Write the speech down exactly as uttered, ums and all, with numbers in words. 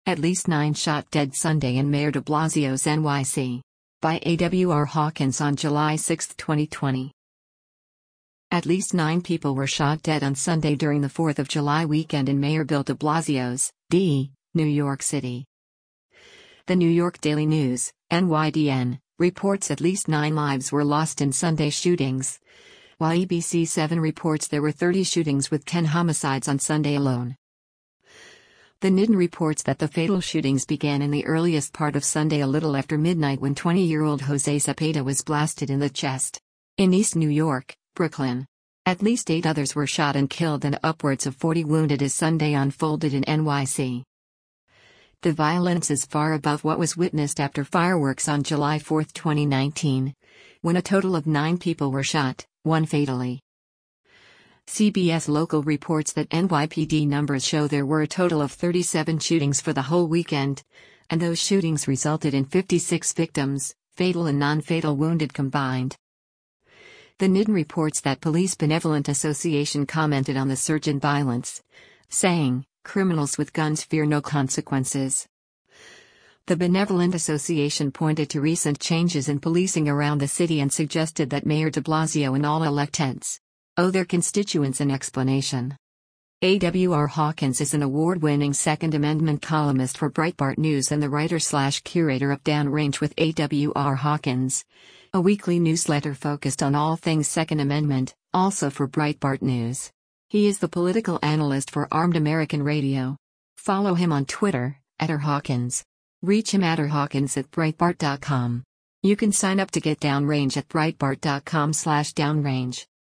At least nine shot dead Sunday in Mayor de Blasio's N Y C. By A W R Hawkins on July sixth, twenty twenty. At least nine people were shot dead on Sunday during the fourth of July weekend in Mayor Bill de Blasio's, D, New York City. The New York Daily News, N Y D N, reports at least nine lives were lost in Sunday shootings, while A B C seven reports there were thirty shootings with ten homicides on Sunday alone. The N Y D N reports that the fatal shootings began in the earliest part of Sunday a little after midnight when twenty-year-old Jose Cepeda was blasted in the chest. In East New York, Brooklyn, at least eight others were shot and killed and upwards of forty wounded as Sunday unfolded in N Y C. The violence is far above what was witnessed after fireworks on July fourth, twenty nineteen, when a total of nine people were shot, one fatally. C B S Local reports that N Y P D numbers show there were a total of thirty-seven shootings for the whole weekend, and those shootings resulted in fifty-six victims, fatal and non-fatal wounded combined. The N Y D N reports that Police Benevolent Association commented on the surge in violence, saying, "Criminals with guns fear no consequences." The Benevolent Association pointed to recent changes in policing around the city and suggested that Mayor de Blasio and all electeds owe their constituents an explanation. A W R Hawkins is an award-winning Second Amendment columnist for Breitbart News and the writer-slash-curator of Downrange with A W R Hawkins, a weekly newsletter focused on all things Second Amendment, also for Breitbart News. He is the political analyst for Armed American Radio. Follow him on Twitter, at R Hawkins. Reach him at r hawkins at breitbart dot com. You can sign up to get Downrange at breitbart dot com slash downrange.